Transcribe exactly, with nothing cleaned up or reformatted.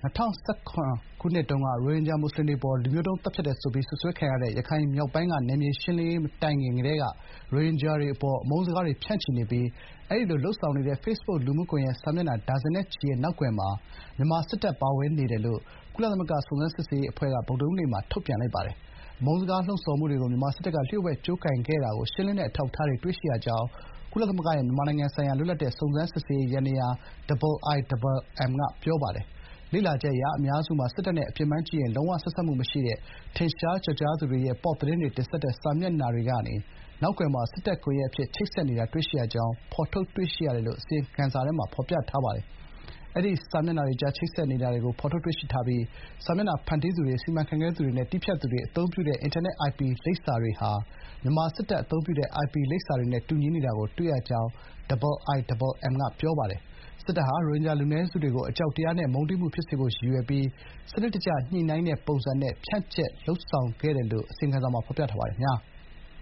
၂၀၁၇ ခုနှစ်တုန်းက ရိုဟင်ဂျာမွတ်ဆလင်တွေအပေါ် လူမျိုးတုံးသတ်ဖြတ်တယ်ဆိုပြီး စွပ်စွဲခံရတဲ့ ရခိုင်မြောက်ပိုင်းက နယ်မြေရှင်းလင်းရေးမတိုင်ခင်ကတည်းက ရိုဟင်ဂျာတွေအပေါ် အမုန်းစကားတွေဖြန့်ချီနေပြီး အဲဒီလိုလုပ်ဆောင်နေတဲ့ ဖေ့စ်ဘွတ်လူမှုကွန်ရက်စာမျက်နှာ ဒါဇင်နဲ့ချီရဲ့နောက်ကွယ်မှာ မြန်မာစစ်တပ်ပါဝင်နေတယ်လို့ ကုလသမဂ္ဂစုံစမ်းစစ်ဆေးရေးအဖွဲ့က ဗုဒ္ဓဟူးနေ့မှာ ထုတ်ပြန်လိုက်ပါတယ်။ အမုန်းစကားလှုံ့ဆော်မှုတွေကို မြန်မာစစ်တပ်က လျှို့ဝှက်ကြိုးကိုင်ခဲ့တာကို ရှင်းလင်းတဲ့အထောက်အထားတွေ တွေ့ရှိရကြောင်း ကုလသမဂ္ဂရဲ့ မြန်မာနိုင်ငံဆိုင်ရာ လွတ်လပ်တဲ့စုံစမ်းစစ်ဆေးရေးယန္တရား (အိုင် အိုင် အမ်) က ပြောပါတယ်။ လေ့လာချက်အရ အများစုမှာ စစ်တပ်နဲ့ အပြင်ပန်းကြည့်ရင် လုံးဝဆက်စပ်မှုမရှိတဲ့ ထင်ရှားကျော်ကြားသူတွေရဲ့ ပေါ့သတင်းတွေတင်ဆက်တဲ့ စာမျက်နှာတွေကနေ နောက်ကွယ်မှာ စစ်တပ်ကွန်ရက်အဖြစ် ချိတ်ဆက်နေတာတွေ့ရှိရကြောင်း ဖော်ထုတ်တွေ့ရှိရတယ်လို့ အစီရင်ခံစာထဲမှာ ဖော်ပြထားပါတယ်။ အဲဒီစာမျက်နှာတွေကြား ချိတ်ဆက်နေတာတွေကို ဖော်ထုတ်တွေ့ရှိထားပြီး စာမျက်နှာဖန်တီးသူတွေ၊ စီမံခန့်ခွဲသူတွေနဲ့ တည်ဖြတ်သူတွေ အသုံးပြုတဲ့ အင်တာနက် အိုင်ပီလိပ်စာတွေဟာ မြန်မာစစ်တပ်အသုံးပြုတဲ့ အိုင်ပီလိပ်စာတွေနဲ့ တူညီနေတာကို တွေ့ရကြောင်း အိုင် အိုင် အမ် က ပြောပါတယ်။ စစ်တပ်ဟာ ရိုဟင်ဂျာလူနည်းစုတွေကို အကြောက်တရားနဲ့ မုန်းတီးမှုဖြစ်စေဖို့ရည်ရွယ်ပြီး စနစ်တကျညှိနှိုင်းတဲ့ပုံစံနဲ့ ဖြန့်ကျက်လုပ်ဆောင်ခဲ့တယ်လို့ အစီရင်ခံစာမှာ ဖော်ပြထားပါတယ်။